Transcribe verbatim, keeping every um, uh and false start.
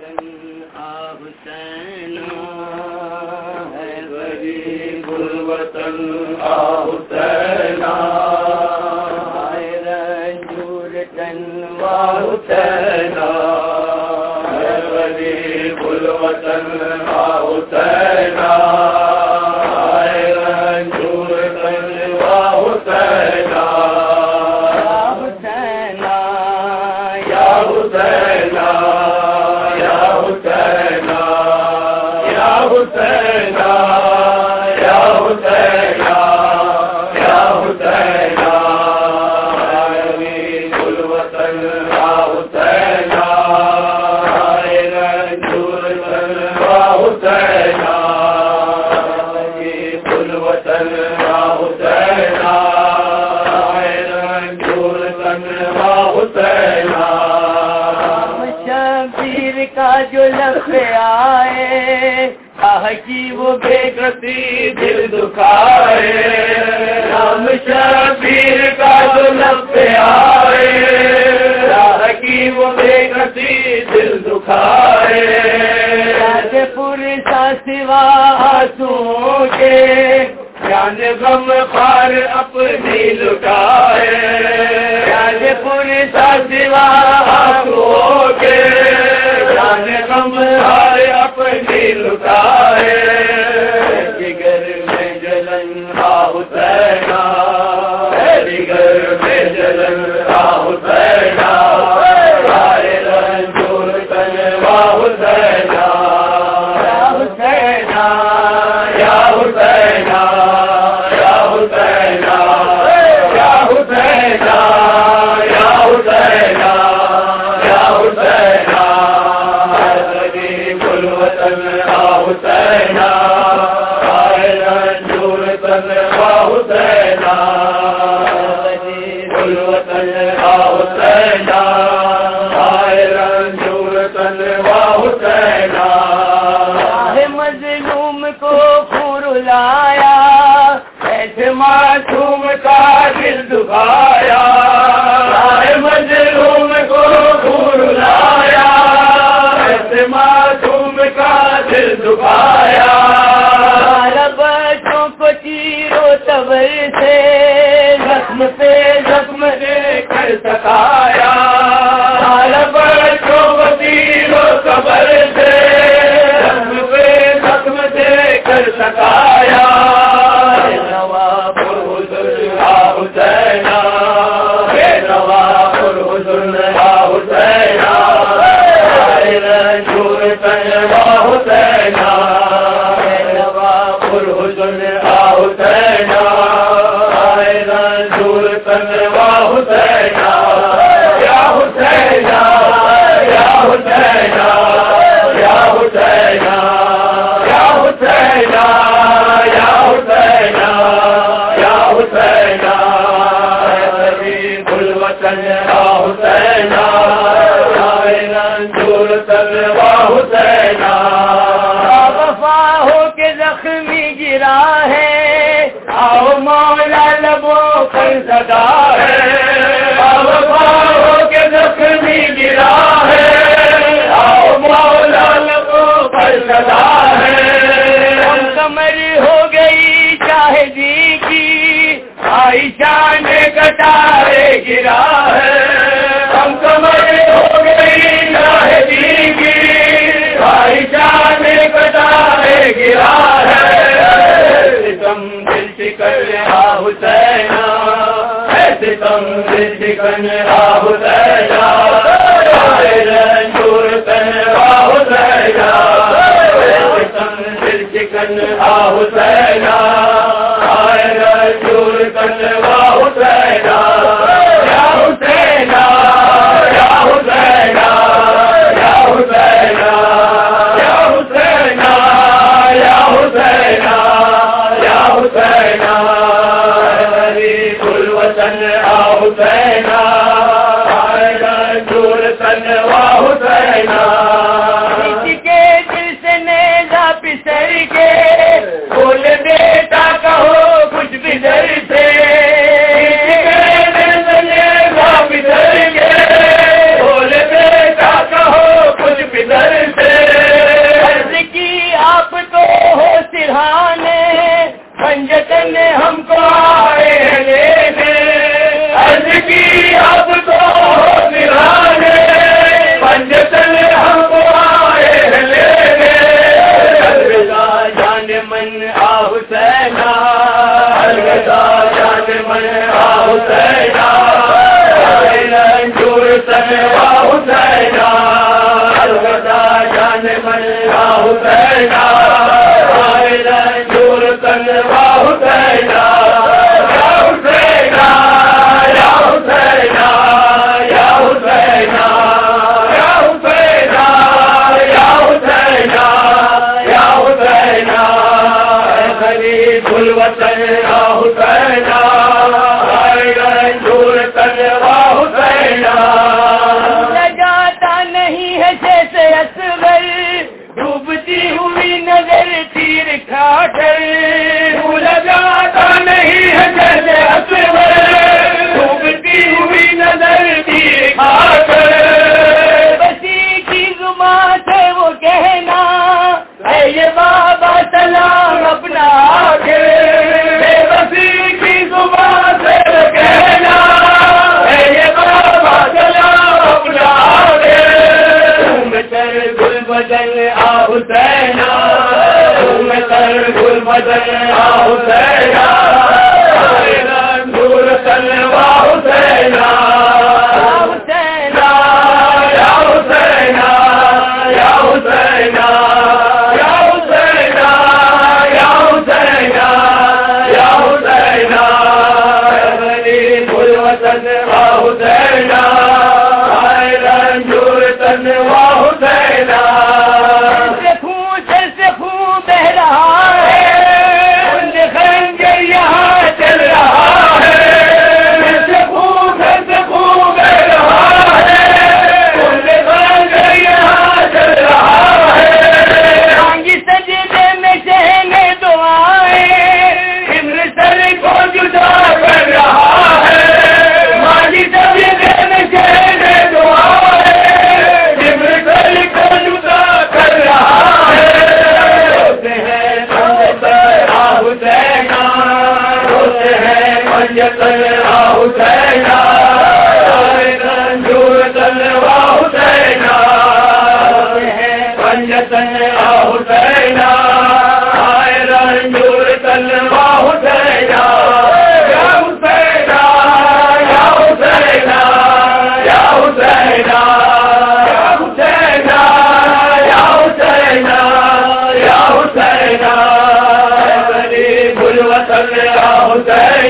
جو لفظ آئے آہ کی وہ بے کسی دل دکھائے، رام شبیر کا جو لفظ آئے آہ کی وہ بے کسی دل دکھائے، راج پور سا سوا آنسوؤں کے جان غم خار اپنی لٹائے، راج پور سا سوا آنسوؤں کے جان غم خار اپنی لٹائے، جگر میں جلن حسینا، جگر میں جلن حسینا، ہائے رنجور تنوا حسینا، یا حسینا یا حسینا یا حسینا یا حسینا یا حسینا یا حسینا، حسینا ہائے رنجور تنوا حسینا، الوطن حسینا ہائے رنجور تنوا حسینا، مظلوم کو خون لایا ایسے معصوم کا دل دکھایا، مظلوم کو خون لایا ایسے معصوم کا دل دکھایا، بچوں کو تیرو تبر سے زخم پہ زخم دے کر سکھایا، بچوں کو تیرو تبر سے زخم پہ زخم دے کر سکھایا، نواب الحسن حسینا، نواب الحسن حسینا، رنجور تنوا حسینا، نواب الحسن حسینا، رنجور تنوا حسینا، یا حسینا یا حسینا یا حسینا یا حسینا یا حسینا یا حسینا، حبیب الوطن حسینا، رنجور تنوا حسینا، وفا ہو کے زخمی گرا ہے آؤ مولا لبوں پر صدا ہے، وفا ہو کے زخمی گرا ہے آؤ مولا لبوں پر صدا ہے، ہم کمر ہو گئی شاہدی کی عائشہ نے کٹارے گرا ہے، ہم کمر ہو گئی شاہدی کی عائشہ نے کٹارے گرا ہے، ستم دل شکن حسینا، ستم دل شکن حسینا، رنجور تنوا حسینا، ستم دل شکن حسینا، رنجور تنوا حسینا، یا حسینا یا حسینا یا حسینا یا حسینا یا حسینا یا حسینا، حبیب الوطن حسینا، جان من یا حسین آئے رنجور تن یا حسین یا حسین یا حسین یا حسین یا حسین یا حسین یا حسین غریب الوطن یا حسین آئے رنجور تن یا حسین لگاتا نہیں ہے جیسے اصغر ڈوبتی ہوئی نظر تیر کھا کر لگاتا نہیں ہے جیسے اصغر ڈوبتی ہوئی نظر تیر کھا کر بسی کی زبان سے وہ کہنا ہے یہ بابا سلام اپنا آگے بسی کی زبان سے وہ کہنا ہے یہ بابا سلام اپنا آگے تم تر گل بدن آ حسین تم تر گل بدن آ حسین رنجور تن وا حسین حسین یا حسین یا حسین یا حسین یا حسین یا حسین غریب الوطن وا حسین آئے رنجور تن وا حسین سے خون سے سے خون بہ رہا ہے خنجر یہاں چل رہا ہے سے خون سے خون بہ رہا ہے خنجر یہاں چل رہا ہے مانگی سجدے میں کہنے دعائیں امر سر کو جدا کر رہا ہے ماضی سجدے میں کہنے دعا ہے امر سر کو جدا کر رہا ہے روتے ہیں پنجتن آ حسین روتے ہیں پنجتن آ حسین آئے رنجور تن وا حسین روتے ہیں پنجتن آ حسین آئے رنجور تن وا حسین یا حسین یا حسین یا حسین یا حسین یا حسین یا حسین غریب الوطن یا حسین